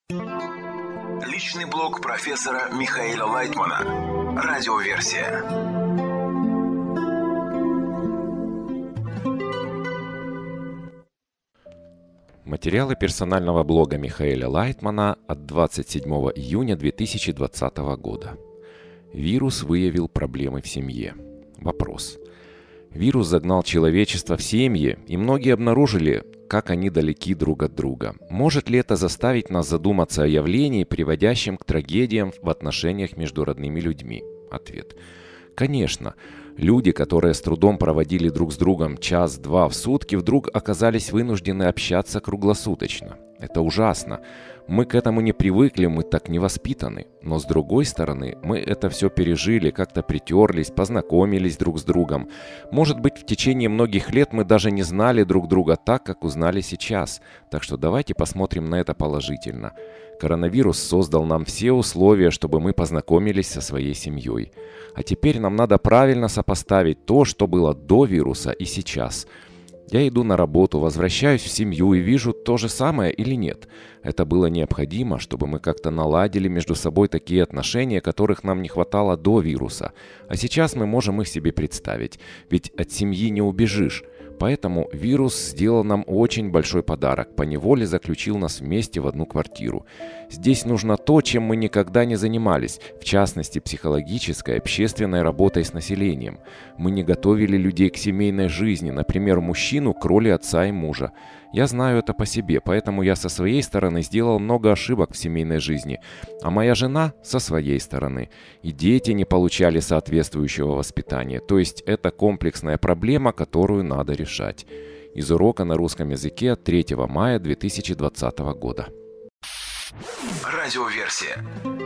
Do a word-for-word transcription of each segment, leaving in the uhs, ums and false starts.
Личный блог профессора Михаила Лайтмана. Радиоверсия. Материалы персонального блога Михаила Лайтмана от двадцать седьмого июня две тысячи двадцатого года. Вирус выявил проблемы в семье. Вопрос. Вирус загнал человечество в семьи, и многие обнаружили, как они далеки друг от друга. Может ли это заставить нас задуматься о явлении, приводящем к трагедиям в отношениях между родными людьми? Ответ. Конечно. Люди, которые с трудом проводили друг с другом час-два в сутки, вдруг оказались вынуждены общаться круглосуточно. Это ужасно. Мы к этому не привыкли, мы так не воспитаны. Но с другой стороны, мы это все пережили, как-то притерлись, познакомились друг с другом. Может быть, в течение многих лет мы даже не знали друг друга так, как узнали сейчас. Так что давайте посмотрим на это положительно. Коронавирус создал нам все условия, чтобы мы познакомились со своей семьей. А теперь нам надо правильно сопоставить то, что было до вируса и сейчас. Я иду на работу, возвращаюсь в семью и вижу то же самое или нет. Это было необходимо, чтобы мы как-то наладили между собой такие отношения, которых нам не хватало до вируса. А сейчас мы можем их себе представить, ведь от семьи не убежишь. Поэтому вирус сделал нам очень большой подарок, поневоле заключил нас вместе в одну квартиру. Здесь нужно то, чем мы никогда не занимались, в частности психологической, общественной работой с населением. Мы не готовили людей к семейной жизни, например, мужчину к роли отца и мужа. Я знаю это по себе, поэтому я со своей стороны сделал много ошибок в семейной жизни, а моя жена со своей стороны. И дети не получали соответствующего воспитания, то есть это комплексная проблема, которую надо решать. Из урока на русском языке от третьего мая две тысячи двадцатого года. Радиоверсия.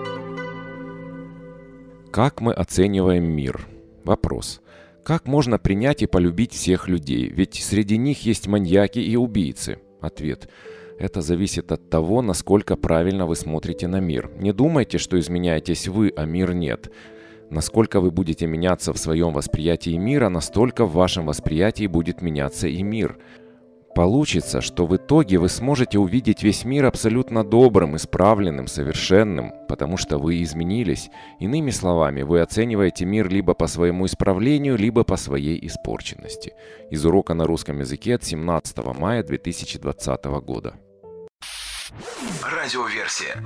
Как мы оцениваем мир? Вопрос. Как можно принять и полюбить всех людей? Ведь среди них есть маньяки и убийцы. Ответ. Это зависит от того, насколько правильно вы смотрите на мир. Не думайте, что изменяетесь вы, а мир нет. Насколько вы будете меняться в своем восприятии мира, настолько в вашем восприятии будет меняться и мир. Получится, что в итоге вы сможете увидеть весь мир абсолютно добрым, исправленным, совершенным, потому что вы изменились. Иными словами, вы оцениваете мир либо по своему исправлению, либо по своей испорченности. Из урока на русском языке от семнадцатого мая две тысячи двадцатого года. Радиоверсия.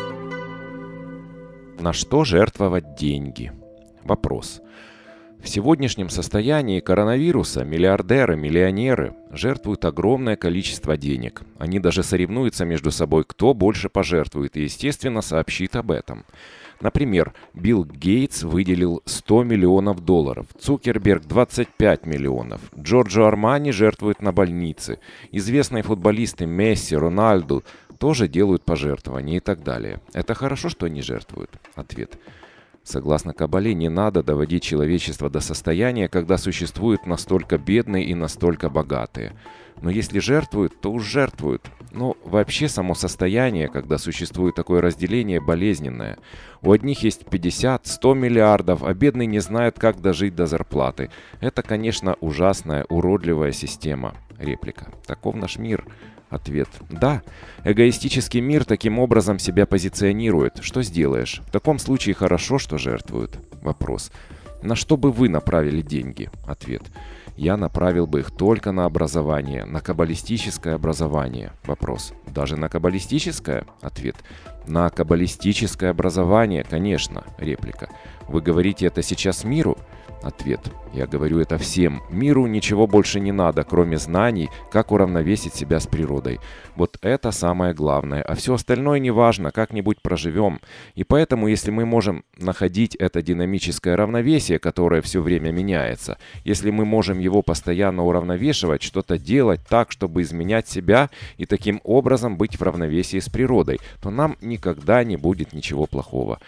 На что жертвовать деньги? Вопрос. В сегодняшнем состоянии коронавируса миллиардеры, миллионеры жертвуют огромное количество денег. Они даже соревнуются между собой, кто больше пожертвует, и, естественно, сообщит об этом. Например, Билл Гейтс выделил сто миллионов долларов, Цукерберг двадцать пять миллионов, Джорджо Армани жертвует на больницы, известные футболисты Месси, Роналду тоже делают пожертвования и так далее. Это хорошо, что они жертвуют? Ответ. Согласно Кабале, не надо доводить человечество до состояния, когда существуют настолько бедные и настолько богатые. Но если жертвуют, то уж жертвуют. Но вообще само состояние, когда существует такое разделение, болезненное. У одних есть пятьдесят-сто миллиардов, а бедные не знают, как дожить до зарплаты. Это, конечно, ужасная, уродливая система. Реплика. Таков наш мир. Ответ. Да, эгоистический мир таким образом себя позиционирует. Что сделаешь? В таком случае хорошо, что жертвуют. Вопрос. На что бы вы направили деньги? Ответ. Я направил бы их только на образование, на каббалистическое образование. Вопрос. Даже на каббалистическое? Ответ. На каббалистическое образование, конечно. Реплика. Вы говорите это сейчас миру? Ответ. Я говорю это всем. Миру ничего больше не надо, кроме знаний, как уравновесить себя с природой. Вот это самое главное. А все остальное не важно, как-нибудь проживем. И поэтому, если мы можем находить это динамическое равновесие, которое все время меняется, если мы можем его постоянно уравновешивать, что-то делать так, чтобы изменять себя и таким образом быть в равновесии с природой, то нам никогда не будет ничего плохого.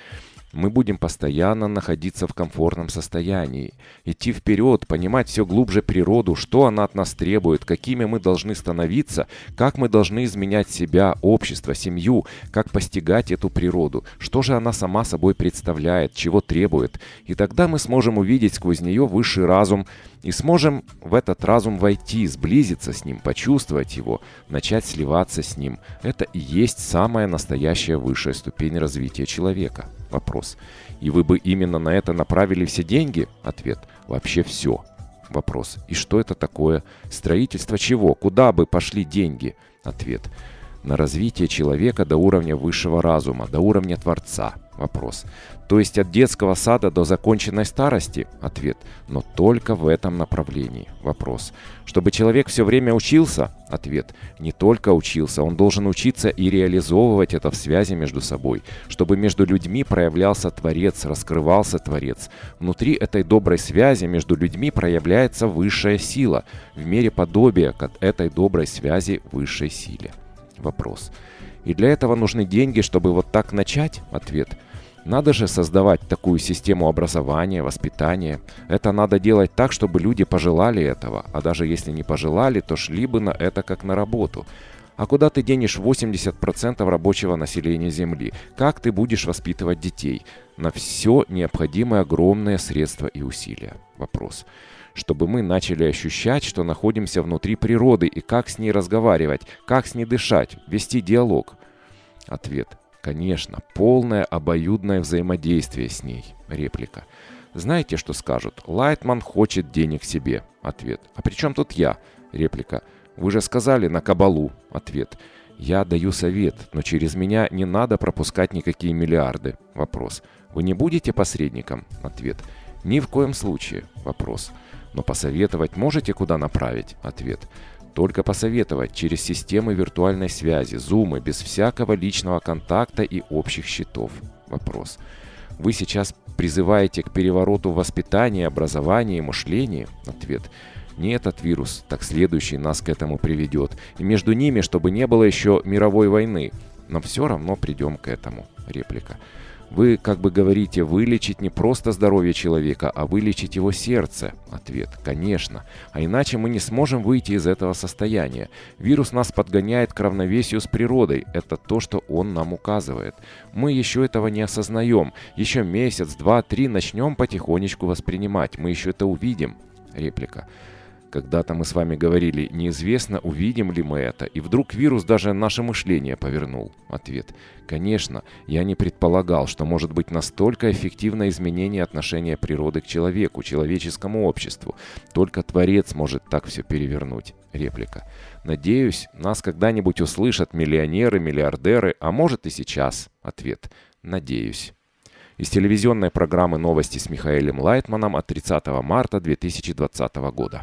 Мы будем постоянно находиться в комфортном состоянии, идти вперед, понимать все глубже природу, что она от нас требует, какими мы должны становиться, как мы должны изменять себя, общество, семью, как постигать эту природу, что же она сама собой представляет, чего требует. И тогда мы сможем увидеть сквозь нее высший разум и сможем в этот разум войти, сблизиться с ним, почувствовать его, начать сливаться с ним. Это и есть самая настоящая высшая ступень развития человека. Вопрос. И вы бы именно на это направили все деньги? Ответ. Вообще все. Вопрос. И что это такое? Строительство чего? Куда бы пошли деньги? Ответ. На развитие человека до уровня высшего разума, до уровня Творца. Вопрос. То есть от детского сада до законченной старости? Ответ. Но только в этом направлении. Вопрос. Чтобы человек все время учился? Ответ. Не только учился, он должен учиться и реализовывать это в связи между собой. Чтобы между людьми проявлялся Творец, раскрывался Творец. Внутри этой доброй связи между людьми проявляется высшая сила, в мере подобия к этой доброй связи высшей силе. Вопрос. И для этого нужны деньги, чтобы вот так начать? Ответ. Надо же создавать такую систему образования, воспитания. Это надо делать так, чтобы люди пожелали этого. А даже если не пожелали, то шли бы на это как на работу. А куда ты денешь восемьдесят процентов рабочего населения Земли? Как ты будешь воспитывать детей? На все необходимы огромные средства и усилия. Вопрос. Чтобы мы начали ощущать, что находимся внутри природы и как с ней разговаривать, как с ней дышать, вести диалог. Ответ. Конечно, полное обоюдное взаимодействие с ней. Реплика. Знаете, что скажут? Лайтман хочет денег себе. Ответ. А при чем тут я? Реплика. Вы же сказали на кабалу. Ответ. Я даю совет, но через меня не надо пропускать никакие миллиарды. Вопрос. Вы не будете посредником? Ответ. Ни в коем случае. Вопрос. Но посоветовать можете, куда направить? Ответ. Только посоветовать через системы виртуальной связи, зумы, без всякого личного контакта и общих счетов. Вопрос. Вы сейчас призываете к перевороту в воспитании, образовании и мышлении? Ответ. Не этот вирус, так следующий нас к этому приведет. И между ними, чтобы не было еще мировой войны. Но все равно придем к этому. Реплика. Вы как бы говорите, вылечить не просто здоровье человека, а вылечить его сердце. Ответ. Конечно. А иначе мы не сможем выйти из этого состояния. Вирус нас подгоняет к равновесию с природой. Это то, что он нам указывает. Мы еще этого не осознаем. Еще месяц, два, три начнем потихонечку воспринимать. Мы еще это увидим. Реплика. Когда-то мы с вами говорили, неизвестно, увидим ли мы это, и вдруг вирус даже наше мышление повернул. Ответ. Конечно, я не предполагал, что может быть настолько эффективно изменение отношения природы к человеку, человеческому обществу. Только Творец может так все перевернуть. Реплика. Надеюсь, нас когда-нибудь услышат миллионеры, миллиардеры, а может и сейчас. Ответ. Надеюсь. Из телевизионной программы «Новости» с Михаэлем Лайтманом от тридцатого марта две тысячи двадцатого года.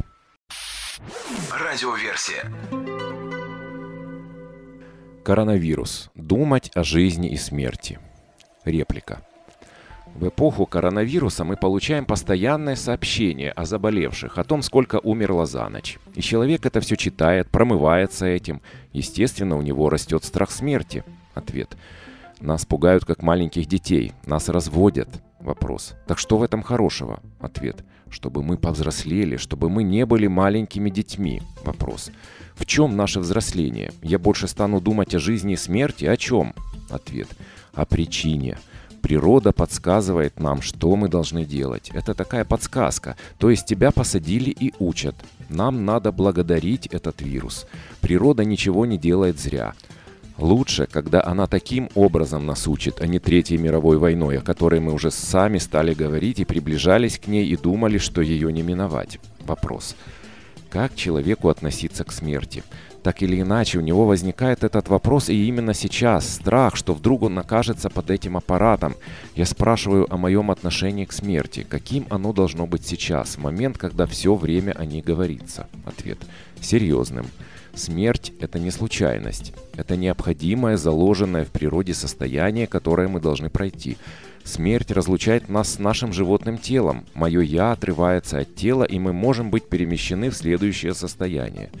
Радиоверсия. Коронавирус. Думать о жизни и смерти. Реплика. В эпоху коронавируса мы получаем постоянное сообщение о заболевших, о том, сколько умерло за ночь. И человек это все читает, промывается этим. Естественно, у него растет страх смерти. Ответ. Нас пугают, как маленьких детей. Нас разводят. Вопрос. Так что в этом хорошего? Ответ. Чтобы мы повзрослели, чтобы мы не были маленькими детьми. Вопрос. В чем наше взросление? Я больше стану думать о жизни и смерти? О чем? Ответ. О причине. Природа подсказывает нам, что мы должны делать. Это такая подсказка. То есть тебя посадили и учат. Нам надо благодарить этот вирус. Природа ничего не делает зря. Лучше, когда она таким образом нас учит, а не Третьей мировой войной, о которой мы уже сами стали говорить и приближались к ней и думали, что ее не миновать. Вопрос. Как человеку относиться к смерти? Так или иначе, у него возникает этот вопрос, и именно сейчас страх, что вдруг он окажется под этим аппаратом. Я спрашиваю о моем отношении к смерти. Каким оно должно быть сейчас, в момент, когда все время о ней говорится? Ответ. Серьезным. Смерть – это не случайность. Это необходимое, заложенное в природе состояние, которое мы должны пройти. Смерть разлучает нас с нашим животным телом. Мое «я» отрывается от тела, и мы можем быть перемещены в следующее состояние.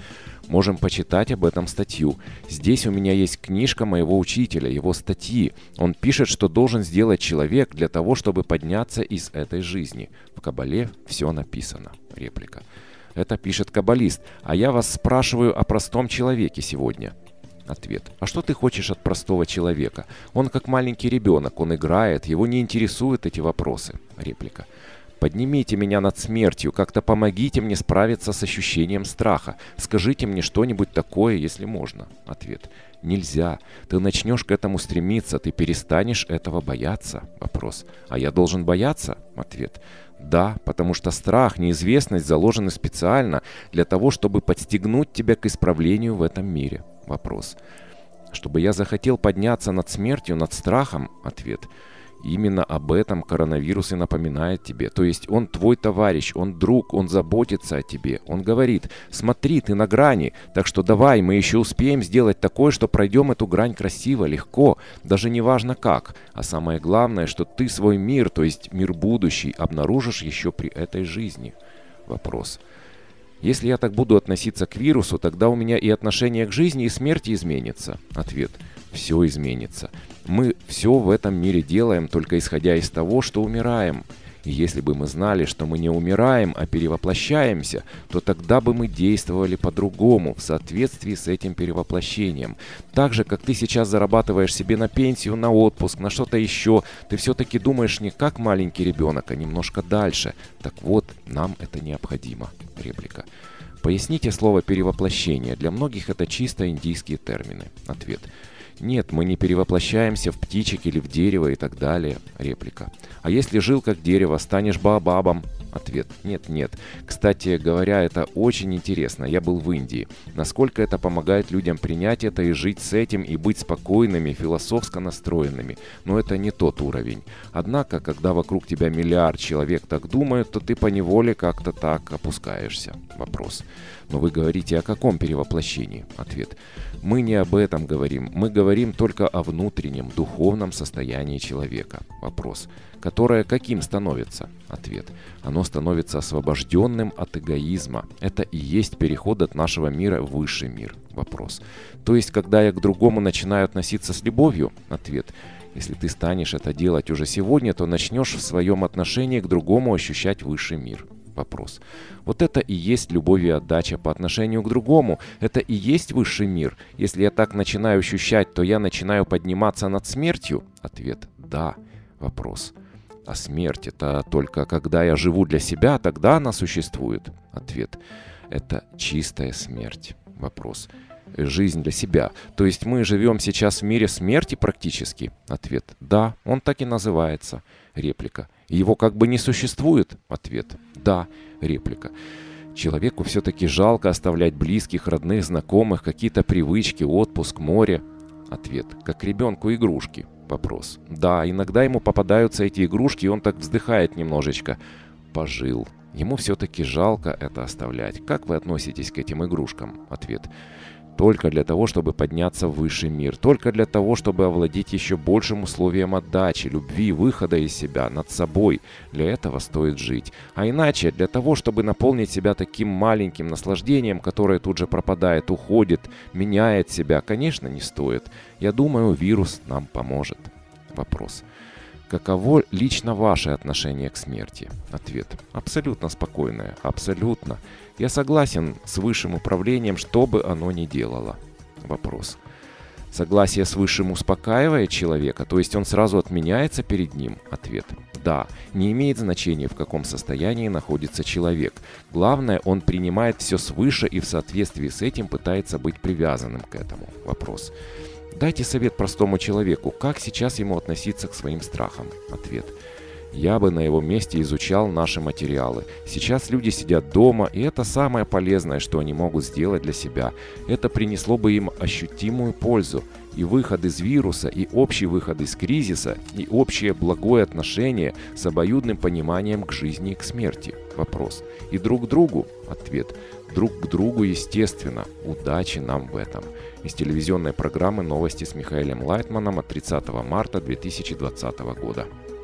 Можем почитать об этом статью. Здесь у меня есть книжка моего учителя, его статьи. Он пишет, что должен сделать человек для того, чтобы подняться из этой жизни. В Кабале все написано. Реплика. Это пишет каббалист. А я вас спрашиваю о простом человеке сегодня. Ответ. А что ты хочешь от простого человека? Он как маленький ребенок, он играет, его не интересуют эти вопросы. Реплика. Поднимите меня над смертью, как-то помогите мне справиться с ощущением страха. Скажите мне что-нибудь такое, если можно. Ответ. Нельзя. Ты начнешь к этому стремиться, ты перестанешь этого бояться. Вопрос. А я должен бояться? Ответ. Да, потому что страх, неизвестность заложены специально для того, чтобы подстегнуть тебя к исправлению в этом мире. Вопрос. Чтобы я захотел подняться над смертью, над страхом? Ответ. Именно об этом коронавирус и напоминает тебе. То есть он твой товарищ, он друг, он заботится о тебе. Он говорит, смотри, ты на грани, так что давай, мы еще успеем сделать такое, что пройдем эту грань красиво, легко, даже не важно как. А самое главное, что ты свой мир, то есть мир будущий, обнаружишь еще при этой жизни. Вопрос. Если я так буду относиться к вирусу, тогда у меня и отношение к жизни и смерти изменится. Ответ. Все изменится. Мы все в этом мире делаем, только исходя из того, что умираем. И если бы мы знали, что мы не умираем, а перевоплощаемся, то тогда бы мы действовали по-другому, в соответствии с этим перевоплощением. Так же, как ты сейчас зарабатываешь себе на пенсию, на отпуск, на что-то еще, ты все-таки думаешь не как маленький ребенок, а немножко дальше. Так вот, нам это необходимо. Реплика. Поясните слово «перевоплощение». Для многих это чисто индийские термины. Ответ. Нет, мы не перевоплощаемся в птичек или в дерево и так далее. Реплика. А если жил как дерево, станешь баобабом? Ответ. Нет, нет. Кстати говоря, это очень интересно. Я был в Индии. Насколько это помогает людям принять это и жить с этим, и быть спокойными, философско настроенными. Но это не тот уровень. Однако, когда вокруг тебя миллиард человек так думают, то ты поневоле как-то так опускаешься. Вопрос. Но вы говорите о каком перевоплощении? Ответ. Мы не об этом говорим. Мы говорим только о внутреннем, духовном состоянии человека. Вопрос. Которое каким становится? Ответ. Оно становится освобожденным от эгоизма. Это и есть переход от нашего мира в высший мир. Вопрос. То есть, когда я к другому начинаю относиться с любовью? Ответ. Если ты станешь это делать уже сегодня, то начнешь в своем отношении к другому ощущать высший мир. Вопрос. Вот это и есть любовь и отдача по отношению к другому. Это и есть высший мир. Если я так начинаю ощущать, то я начинаю подниматься над смертью? Ответ. Да. Вопрос. А смерть это только когда я живу для себя, тогда она существует? Ответ. Это чистая смерть. Вопрос. Жизнь для себя. То есть мы живем сейчас в мире смерти практически? Ответ. Да, он так и называется. Реплика. Его как бы не существует? Ответ. Да. Реплика. Человеку все-таки жалко оставлять близких, родных, знакомых, какие-то привычки, отпуск, море. Ответ. Как ребенку игрушки. Вопрос. Да, иногда ему попадаются эти игрушки, и он так вздыхает немножечко. Пожил. Ему все-таки жалко это оставлять. Как вы относитесь к этим игрушкам? Ответ. Только для того, чтобы подняться в высший мир. Только для того, чтобы овладеть еще большим условием отдачи, любви, выхода из себя, над собой. Для этого стоит жить. А иначе, для того, чтобы наполнить себя таким маленьким наслаждением, которое тут же пропадает, уходит, меняет себя, конечно, не стоит. Я думаю, вирус нам поможет. Вопрос. Каково лично ваше отношение к смерти? Ответ. Абсолютно спокойное. Абсолютно. Я согласен с высшим управлением, что бы оно ни делало. Вопрос. Согласие с высшим успокаивает человека, то есть он сразу отменяется перед ним? Ответ. Да. Не имеет значения, в каком состоянии находится человек. Главное, он принимает все свыше и в соответствии с этим пытается быть привязанным к этому. Вопрос. Дайте совет простому человеку, как сейчас ему относиться к своим страхам? Ответ. Я бы на его месте изучал наши материалы. Сейчас люди сидят дома, и это самое полезное, что они могут сделать для себя. Это принесло бы им ощутимую пользу. И выход из вируса, и общий выход из кризиса, и общее благое отношение с обоюдным пониманием к жизни и к смерти. Вопрос. И друг к другу? Ответ. Друг к другу, естественно. Удачи нам в этом. Из телевизионной программы «Новости» с Михаилом Лайтманом от тридцатого марта две тысячи двадцатого года.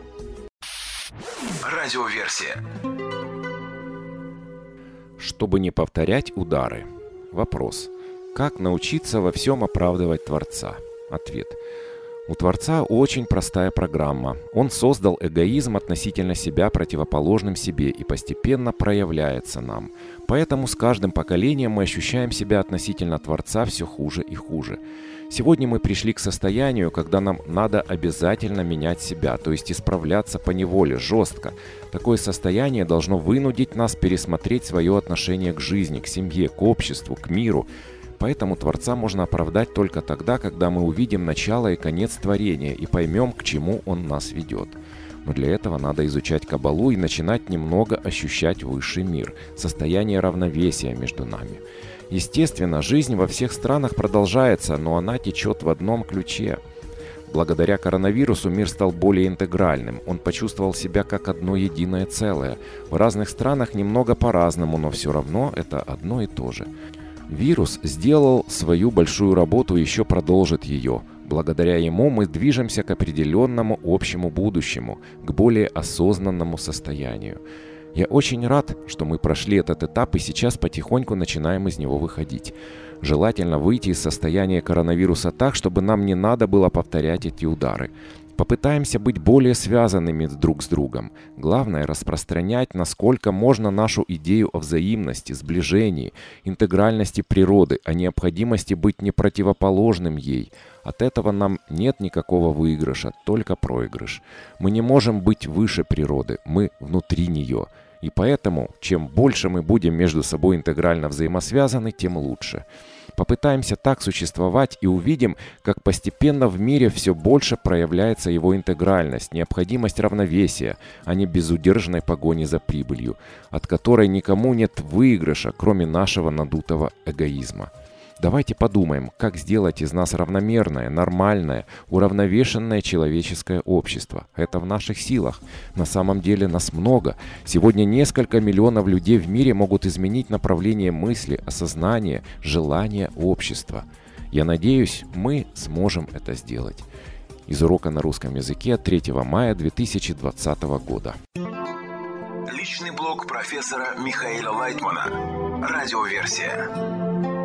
Радиоверсия. Чтобы не повторять удары. Вопрос. Как научиться во всем оправдывать Творца? Ответ. У Творца очень простая программа. Он создал эгоизм относительно себя противоположным себе и постепенно проявляется нам. Поэтому с каждым поколением мы ощущаем себя относительно Творца все хуже и хуже. Сегодня мы пришли к состоянию, когда нам надо обязательно менять себя, то есть исправляться поневоле, жестко. Такое состояние должно вынудить нас пересмотреть свое отношение к жизни, к семье, к обществу, к миру. Поэтому Творца можно оправдать только тогда, когда мы увидим начало и конец творения и поймем, к чему Он нас ведет. Но для этого надо изучать Каббалу и начинать немного ощущать высший мир, состояние равновесия между нами. Естественно, жизнь во всех странах продолжается, но она течет в одном ключе. Благодаря коронавирусу мир стал более интегральным. Он почувствовал себя как одно единое целое. В разных странах немного по-разному, но все равно это одно и то же. Вирус сделал свою большую работу и еще продолжит ее. Благодаря ему мы движемся к определенному общему будущему, к более осознанному состоянию. Я очень рад, что мы прошли этот этап и сейчас потихоньку начинаем из него выходить. Желательно выйти из состояния коронавируса так, чтобы нам не надо было повторять эти удары. Попытаемся быть более связанными друг с другом. Главное – распространять, насколько можно, нашу идею о взаимности, сближении, интегральности природы, о необходимости быть не противоположным ей. От этого нам нет никакого выигрыша, только проигрыш. Мы не можем быть выше природы, мы внутри нее. И поэтому, чем больше мы будем между собой интегрально взаимосвязаны, тем лучше. Попытаемся так существовать и увидим, как постепенно в мире все больше проявляется его интегральность, необходимость равновесия, а не безудержной погони за прибылью, от которой никому нет выигрыша, кроме нашего надутого эгоизма. Давайте подумаем, как сделать из нас равномерное, нормальное, уравновешенное человеческое общество. Это в наших силах. На самом деле нас много. Сегодня несколько миллионов людей в мире могут изменить направление мысли, осознания, желания общества. Я надеюсь, мы сможем это сделать. Из урока на русском языке от третьего мая две тысячи двадцатого года. Личный блог профессора Михаила Лайтмана. Радиоверсия.